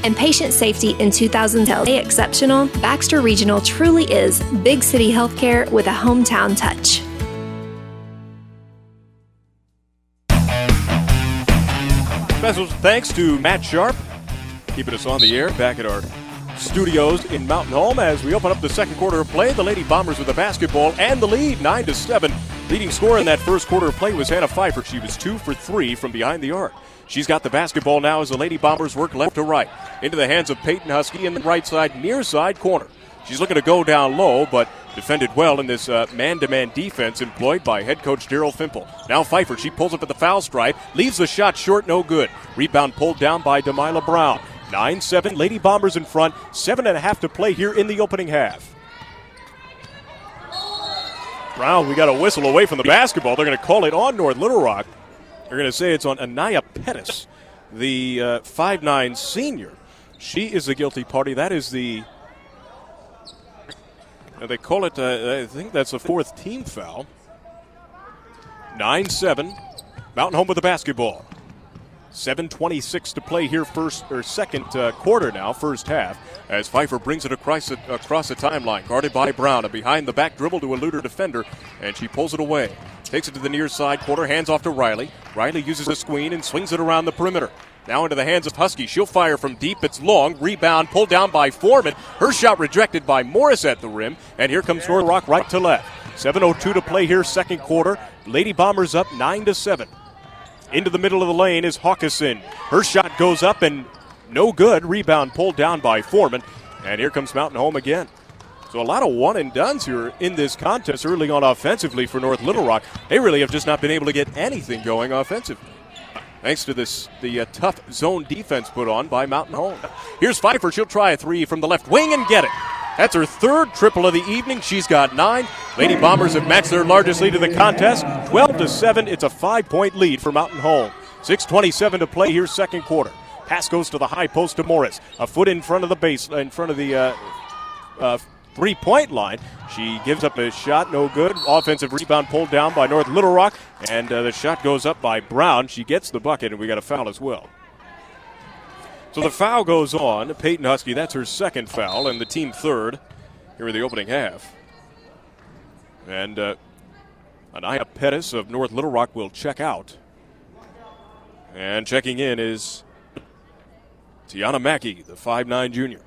and patient safety in 2010. Exceptional, Baxter Regional truly is big city healthcare with a hometown touch. Special thanks to Matt Sharp, keeping us on the air back at our studios in Mountain Home as we open up the second quarter of play. The Lady Bombers with the basketball and the lead, 9-7. Leading scorer in that first quarter of play was Hannah Pfeiffer. She was 2 for 3 from behind the arc. She's got the basketball now as the Lady Bombers work left to right. Into the hands of Peyton Husky in the right side, near side corner. She's looking to go down low, but defended well in this man-to-man defense employed by head coach Daryl Fimple. Now Pfeiffer, she pulls up at the foul stripe, leaves the shot short, no good. Rebound pulled down by Delilah Brown. 9-7, Lady Bombers in front, 7.5 to play here in the opening half. Brown, we got a whistle away from the basketball. They're going to call it on North Little Rock. They're going to say it's on Anaya Pettis, the 5'9 senior. She is the guilty party. That is the... they call it, I think that's the fourth team foul. 9-7. Mountain Home with the basketball. 7:26 to play here second quarter now, first half, as Pfeiffer brings it across the timeline, guarded by Brown. A behind the back dribble to elude her defender, and she pulls it away. Takes it to the near side corner, hands off to Riley. Riley uses a screen and swings it around the perimeter. Now into the hands of Husky. She'll fire from deep. It's long. Rebound pulled down by Foreman. Her shot rejected by Morris at the rim. And here comes North Rock right to left. 7:02 to play here, second quarter. Lady Bombers up 9-7. Into the middle of the lane is Hawkison. Her shot goes up and no good. Rebound pulled down by Foreman. And here comes Mountain Home again. So a lot of one-and-dones here in this contest early on offensively for North Little Rock. They really have just not been able to get anything going offensively, thanks to the tough zone defense put on by Mountain Home. Here's Pfeiffer. She'll try a three from the left wing and get it. That's her third triple of the evening. She's got 9. Lady Bombers have matched their largest lead of the contest, 12-7. It's a 5-point lead for Mountain Home. 6:27 to play here, second quarter. Pass goes to the high post to Morris. A foot in front of the base, in front of the three-point line. She gives up a shot, no good. Offensive rebound pulled down by North Little Rock, and the shot goes up by Brown. She gets the bucket, and we got a foul as well. So the foul goes on. Peyton Husky, that's her second foul, and the team third here in the opening half. And Anaya Pettis of North Little Rock will check out. And checking in is Tiana Mackey, the 5'9 junior.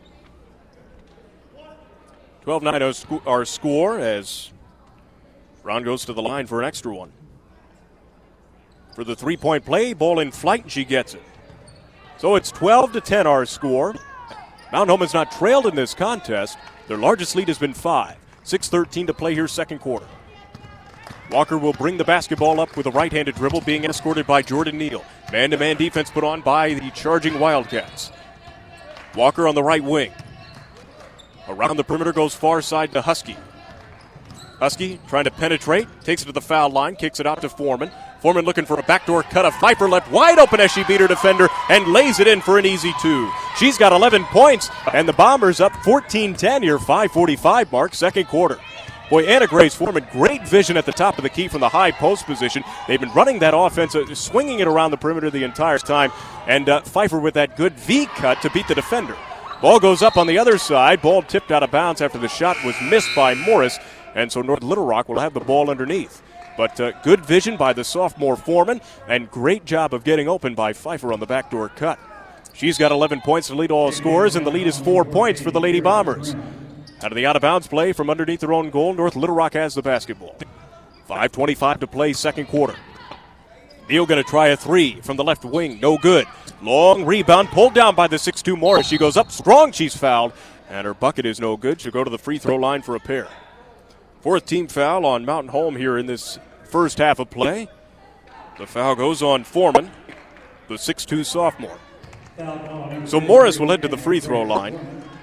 12-9 our score as Brown goes to the line for an extra one. For the three-point play, ball in flight, and she gets it. So it's 12-10 our score. Mountain Home has not trailed in this contest. Their largest lead has been 5. 6:13 to play here, second quarter. Walker will bring the basketball up with a right-handed dribble, being escorted by Jordan Neal. Man-to-man defense put on by the charging Wildcats. Walker on the right wing. Around the perimeter goes far side to Husky. Husky trying to penetrate, takes it to the foul line, kicks it out to Foreman. Foreman looking for a backdoor cut of Pfeiffer, left wide open as she beat her defender and lays it in for an easy 2. She's got 11 points, and the Bombers up 14-10 here, 5:45 mark, second quarter. Boy, Anna Grace Foreman, great vision at the top of the key from the high post position. They've been running that offense, swinging it around the perimeter the entire time, and Pfeiffer with that good V cut to beat the defender. Ball goes up on the other side. Ball tipped out of bounds after the shot was missed by Morris, and so North Little Rock will have the ball underneath. But good vision by the sophomore Foreman, and great job of getting open by Pfeiffer on the backdoor cut. She's got 11 points to lead all scorers, and the lead is 4 points for the Lady Bombers. Out of the out-of-bounds play from underneath their own goal, North Little Rock has the basketball. 5:25 to play, second quarter. Neal going to try a three from the left wing. No good. Long rebound pulled down by the 6'2 Morris. She goes up strong. She's fouled, and her bucket is no good. She'll go to the free throw line for a pair. Fourth team foul on Mountain Home here in this first half of play. The foul goes on Foreman, the 6'2 sophomore. So Morris will head to the free throw line.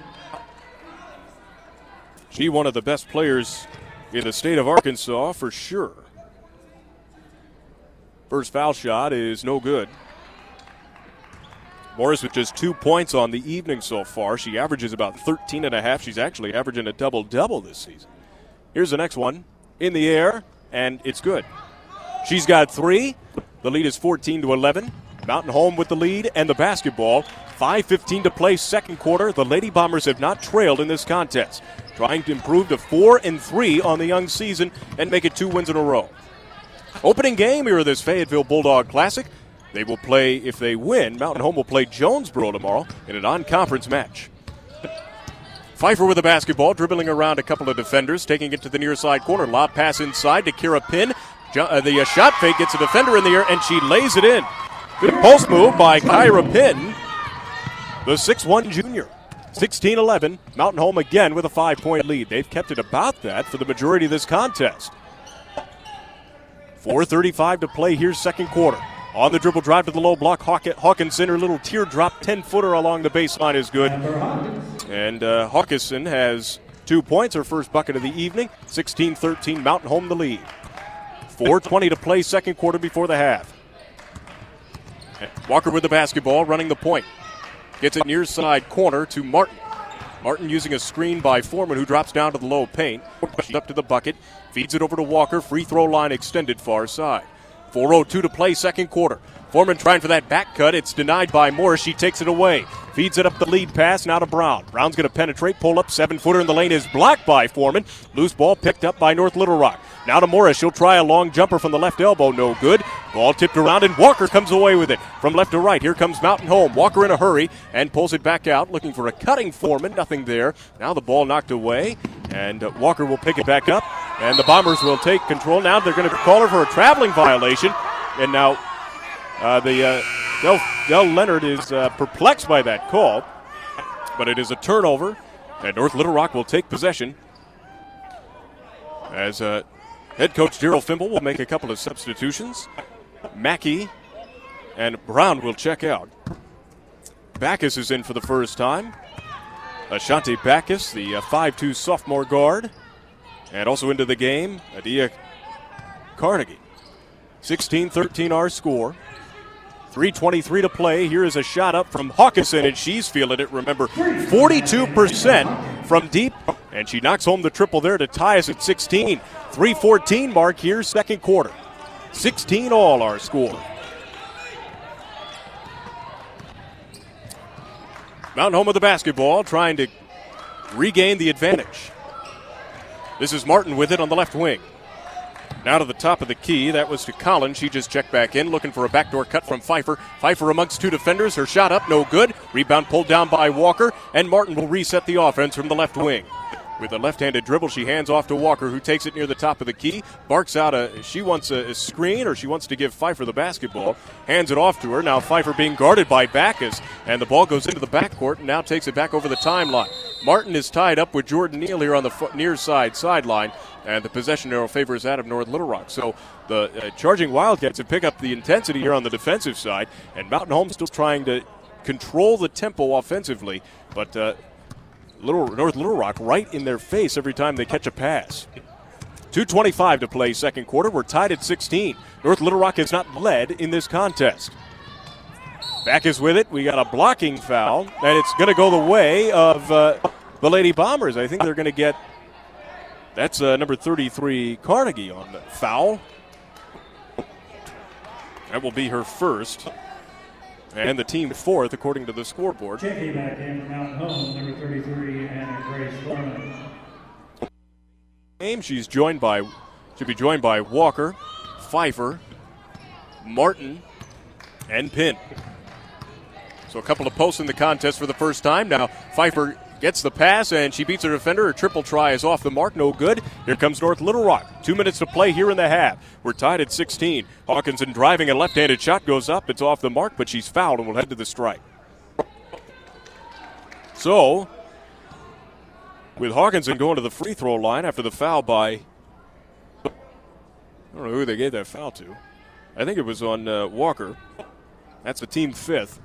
She one of the best players in the state of Arkansas for sure. First foul shot is no good. Morris with just 2 points on the evening so far. She averages about 13.5. She's actually averaging a double-double this season. Here's the next one. In the air, and it's good. She's got 3. The lead is 14-11. Mountain Home with the lead and the basketball. 5:15 to play second quarter. The Lady Bombers have not trailed in this contest, trying to improve to 4-3 on the young season and make it 2 wins in a row. Opening game here of this Fayetteville Bulldog Classic. They will play, if they win, Mountain Home will play Jonesboro tomorrow in a non-conference match. Pfeiffer with the basketball, dribbling around a couple of defenders, taking it to the near side corner. Lob pass inside to Kira Pinn. The shot fake gets a defender in the air, and she lays it in. Good post move by Kyra Pinn, the 6'1 junior. 16-11, Mountain Home again with a 5-point lead. They've kept it about that for the majority of this contest. 4:35 to play here, second quarter. On the dribble drive to the low block, Hawkinson, her little teardrop 10-footer along the baseline is good. And Hawkinson has 2 points, her first bucket of the evening. 16-13, Mountain Home the lead. 4:20 to play second quarter before the half. Walker with the basketball, running the point. Gets it near side corner to Martin. Martin using a screen by Foreman, who drops down to the low paint. Pushes up to the bucket, feeds it over to Walker. Free throw line extended far side. 4:02 to play second quarter. Foreman trying for that back cut. It's denied by Morris. She takes it away. Feeds it up the lead pass, now to Brown. Brown's going to penetrate, pull up, 7-footer in the lane is blocked by Foreman. Loose ball picked up by North Little Rock. Now to Morris. She'll try a long jumper from the left elbow. No good. Ball tipped around, and Walker comes away with it. From left to right, here comes Mountain Home. Walker in a hurry and pulls it back out, looking for a cutting Foreman. Nothing there. Now the ball knocked away, and Walker will pick it back up, and the Bombers will take control. Now they're going to call her for a traveling violation, and now Del Leonard is perplexed by that call, but it is a turnover, and North Little Rock will take possession as head coach Gerald Fimble will make a couple of substitutions. Mackey and Brown will check out. Backus is in for the first time. Ashanti Backus, the 5'2 sophomore guard, and also into the game, Adia Carnegie. 16-13 our score. 3:23 to play. Here is a shot up from Hawkinson, and she's feeling it. Remember, 42% from deep, and she knocks home the triple there to tie us at 16. 3:14 mark here, second quarter. 16 all our score. Mountain Home with the basketball, trying to regain the advantage. This is Martin with it on the left wing. Now to the top of the key. That was to Collins. She just checked back in, looking for a backdoor cut from Pfeiffer. Pfeiffer amongst two defenders. Her shot up, no good. Rebound pulled down by Walker, and Martin will reset the offense from the left wing. With a left-handed dribble, she hands off to Walker, who takes it near the top of the key. Barks out she wants a screen, or she wants to give Pfeiffer the basketball. Hands it off to her. Now Pfeiffer being guarded by Backus, and the ball goes into the backcourt and now takes it back over the timeline. Martin is tied up with Jordan Neal here on the near side sideline, and the possession arrow favors that of North Little Rock. So the charging Wildcats have picked up the intensity here on the defensive side, and Mountain Home still trying to control the tempo offensively, but North Little Rock right in their face every time they catch a pass. 2:25 to play second quarter. We're tied at 16. North Little Rock has not led in this contest. Backus with it. We got a blocking foul, and it's going to go the way of the Lady Bombers. I think they're going to get, that's number 33 Carnegie on the foul. That will be her first, and the team fourth according to the scoreboard. Checking back in from Mountain Home, number 33, Anna Grace Foreman. She'll be joined by Walker, Pfeiffer, Martin, and Pinn. So a couple of posts in the contest for the first time. Now Pfeiffer gets the pass, and she beats her defender. Her triple try is off the mark. No good. Here comes North Little Rock. 2 minutes to play here in the half. We're tied at 16. Hawkinson driving, a left-handed shot goes up. It's off the mark, but she's fouled and will head to the strike. So, with Hawkinson going to the free throw line after the foul by, I don't know who they gave that foul to. I think it was on Walker. That's the team fifth.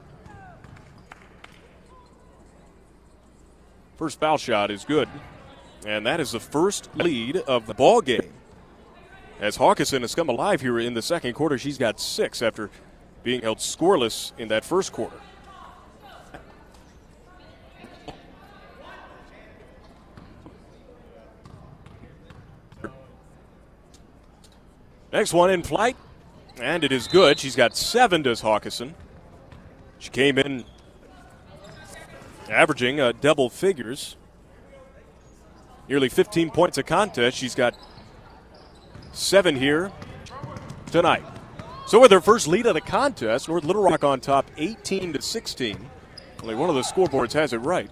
First foul shot is good, and that is the first lead of the ball game. As Hawkinson has come alive here in the second quarter, she's got 6 after being held scoreless in that first quarter. Next one in flight, and it is good. She's got 7, does Hawkinson. She came in averaging double figures. Nearly 15 points a contest. She's got 7 here tonight. So with her first lead of the contest, North Little Rock on top 18-16. Only one of the scoreboards has it right.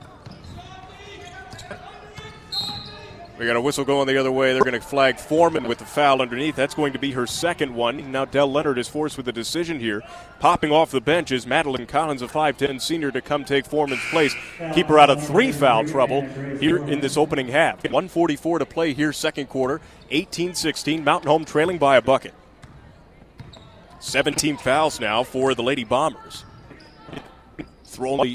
We got a whistle going the other way. They're going to flag Foreman with the foul underneath. That's going to be her second one. Now Dell Leonard is forced with a decision here. Popping off the bench is Madeline Collins, a 5'10 senior, to come take Foreman's place. Keep her out of 3 foul trouble here in this opening half. 1:44 to play here, second quarter. 18-16. Mountain Home trailing by a bucket. 17 fouls now for the Lady Bombers. Only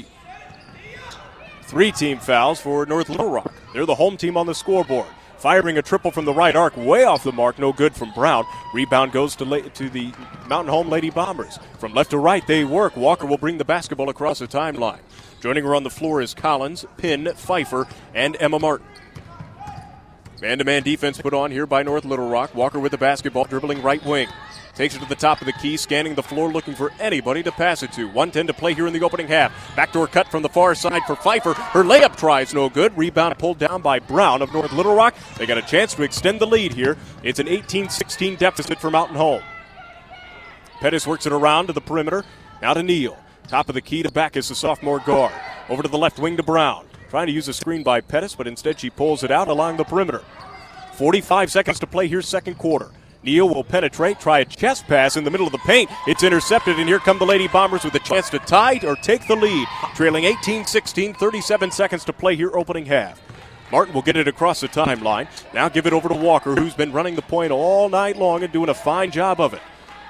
3 team fouls for North Little Rock. They're the home team on the scoreboard. Firing a triple from the right arc, way off the mark, no good from Brown. Rebound goes to the Mountain Home Lady Bombers. From left to right, they work. Walker will bring the basketball across the timeline. Joining her on the floor is Collins, Pinn, Pfeiffer, and Emma Martin. Man-to-man defense put on here by North Little Rock. Walker with the basketball, dribbling right wing. Takes it to the top of the key, scanning the floor, looking for anybody to pass it to. 1:10 to play here in the opening half. Backdoor cut from the far side for Pfeiffer. Her layup tries no good. Rebound pulled down by Brown of North Little Rock. They got a chance to extend the lead here. It's an 18-16 deficit for Mountain Home. Pettis works it around to the perimeter. Now to Neal. Top of the key to Backus, the sophomore guard. Over to the left wing to Brown. Trying to use a screen by Pettis, but instead she pulls it out along the perimeter. 45 seconds to play here, second quarter. Neal will penetrate, try a chest pass in the middle of the paint. It's intercepted, and here come the Lady Bombers with a chance to tie or take the lead. Trailing 18-16, 37 seconds to play here, opening half. Martin will get it across the timeline. Now give it over to Walker, who's been running the point all night long and doing a fine job of it.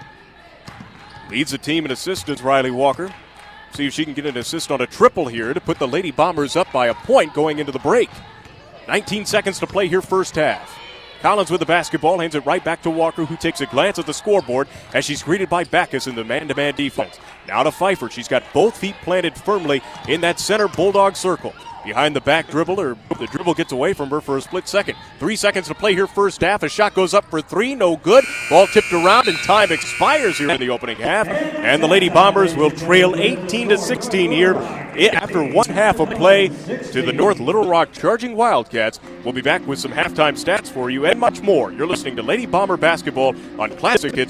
Leads the team in assists, Riley Walker. See if she can get an assist on a triple here to put the Lady Bombers up by a point going into the break. 19 seconds to play here, first half. Collins with the basketball, hands it right back to Walker, who takes a glance at the scoreboard as she's greeted by Backus in the man-to-man defense. Now to Pfeiffer. She's got both feet planted firmly in that center Bulldog circle. Behind the back dribble, or the dribble gets away from her for a split second. 3 seconds to play here, first half. A shot goes up for 3, no good. Ball tipped around, and time expires here in the opening half. And the Lady Bombers will trail 18-16 here after one half of play to the North Little Rock Charging Wildcats. We'll be back with some halftime stats for you and much more. You're listening to Lady Bomber Basketball on Classic Hits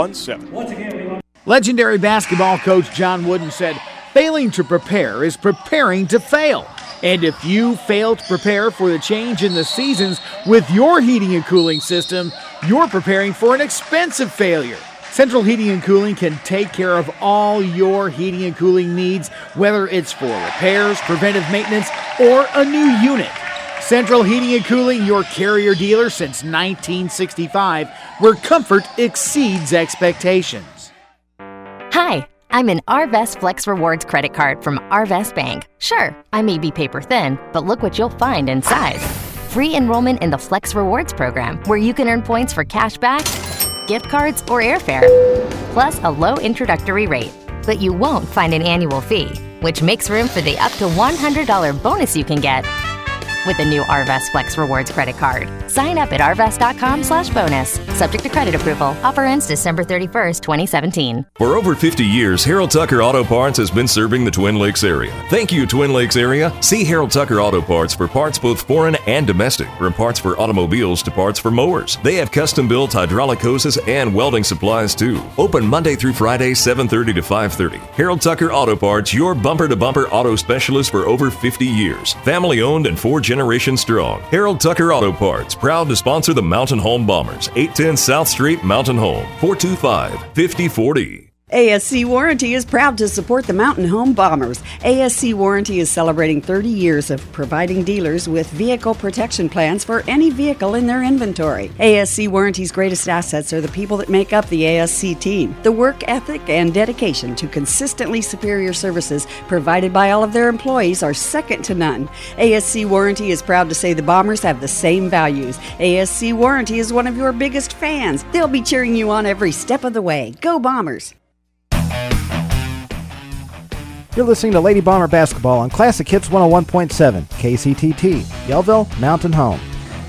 101.7. Legendary basketball coach John Wooden said, "Failing to prepare is preparing to fail." And if you fail to prepare for the change in the seasons with your heating and cooling system, you're preparing for an expensive failure. Central Heating and Cooling can take care of all your heating and cooling needs, whether it's for repairs, preventive maintenance, or a new unit. Central Heating and Cooling, your Carrier dealer since 1965, where comfort exceeds expectations. Hi, I'm an Arvest Flex Rewards credit card from Arvest Bank. Sure, I may be paper thin, but look what you'll find inside. Free enrollment in the Flex Rewards program, where you can earn points for cash back, gift cards, or airfare, plus a low introductory rate. But you won't find an annual fee, which makes room for the up to $100 bonus you can get with the new Arvest Flex Rewards credit card. Sign up at arvest.com/bonus. Subject to credit approval. Offer ends December 31st, 2017. For over 50 years, Harold Tucker Auto Parts has been serving the Twin Lakes area. Thank you, Twin Lakes area. See Harold Tucker Auto Parts for parts both foreign and domestic, from parts for automobiles to parts for mowers. They have custom-built hydraulic hoses and welding supplies, too. Open Monday through Friday, 7:30 to 5:30. Harold Tucker Auto Parts, your bumper-to-bumper auto specialist for over 50 years. Family-owned and 4 generations strong. Harold Tucker Auto Parts, proud to sponsor the Mountain Home Bombers. 810 South Street, Mountain Home, 425-5040. ASC Warranty is proud to support the Mountain Home Bombers. ASC Warranty is celebrating 30 years of providing dealers with vehicle protection plans for any vehicle in their inventory. ASC Warranty's greatest assets are the people that make up the ASC team. The work ethic and dedication to consistently superior services provided by all of their employees are second to none. ASC Warranty is proud to say the Bombers have the same values. ASC Warranty is one of your biggest fans. They'll be cheering you on every step of the way. Go Bombers! You're listening to Lady Bomber Basketball on Classic Hits 101.7, KCTT, Yellville, Mountain Home.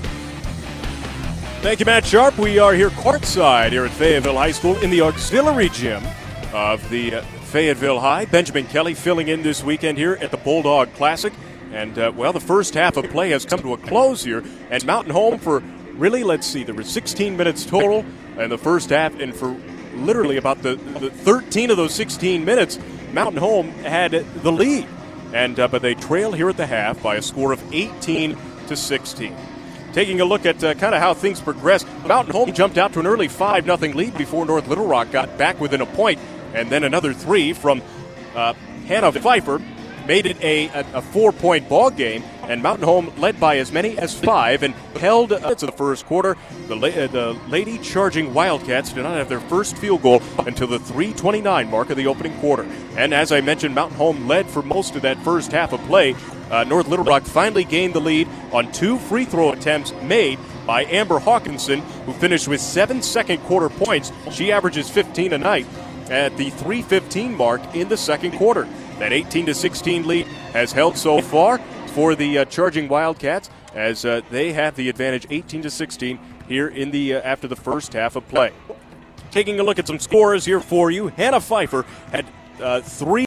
Thank you, Matt Sharp. We are here courtside here at Fayetteville High School in the auxiliary gym of the Fayetteville High. Benjamin Kelly filling in this weekend here at the Bulldog Classic. And, the first half of play has come to a close here. And Mountain Home for really, there were 16 minutes total in the first half. And for literally about the 13 of those 16 minutes, Mountain Home had the lead. And but they trail here at the half by a score of 18-16. Taking a look at kind of how things progressed, Mountain Home jumped out to an early 5-0 lead before North Little Rock got back within a point. And then another 3 from Hannah Pfeiffer made it a 4-point ball game, and Mountain Home led by as many as 5 and held to the first quarter. The Lady Charging Wildcats did not have their first field goal until the 3:29 mark of the opening quarter. And as I mentioned, Mountain Home led for most of that first half of play. North Little Rock finally gained the lead on 2 free throw attempts made by Amber Hawkinson, who finished with 7 second quarter points. She averages 15 a night at the 3:15 mark in the second quarter. That 18-16 lead has held so far for the Charging Wildcats, as they have the advantage 18-16 here in the after the first half of play. Taking a look at some scores here for you, Hannah Pfeiffer had 3